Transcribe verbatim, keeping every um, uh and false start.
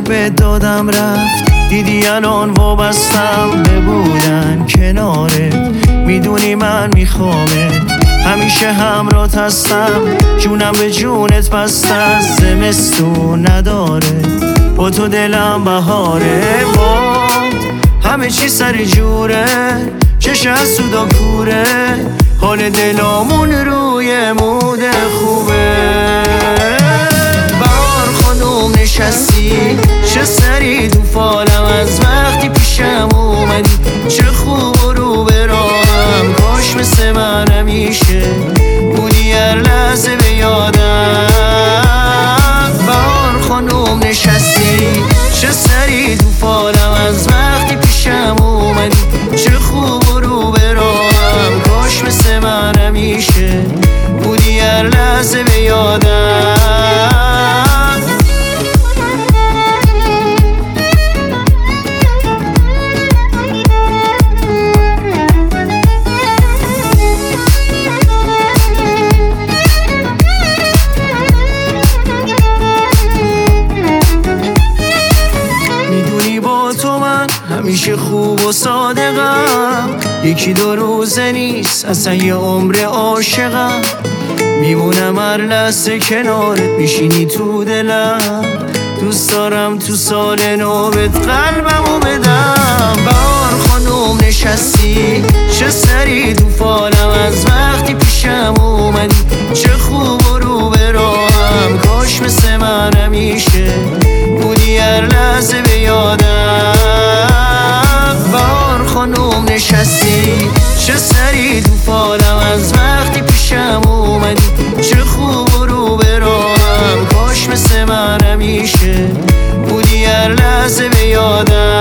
به دادم رفت، دیدی الان وابستم ببودن کنارت. میدونی من میخوامت، همیشه همراهت هستم، جونم به جونت بسته است، زمستون نداره با تو دلم بهاره. باد همه چی سر جوره، چش از سودا کوره، حال دلامون روی مود خوبه. بهار خانوم نشستی، چه سری تو فالم از وقتی پیشم اومدی، چه خوب و رو به راهم، کاش مثل من همیشه بودی هر لحظه به یادم. بهار خانوم نشستی، چه سری تو فالم از وقتی پیشم اومدی، چه خوب و رو به راهم، کاش مثل من همیشه بودی هر لحظه به یادم. همیشه خوب و صادقم، یکی دو روزه نیست اصلا یه عمر عاشقم. میمونم هر لحظه کنارت، میشینی تو دلم، دوست دارم تو سال نوبت قلبمو بدم. بهار خانوم نشستی، چه سری تو فالم از وقتی پیشم اومدی، چه خوب و رو به راهم، کاش مثل من همیشه بودی هر لحظه به یادم. بهار خانوم نشستی، چه سری تو فالم از وقتی پیشم اومدی، چه خوب و رو به راهم، کاش مثل من همیشه بودی هر لحظه به یادم.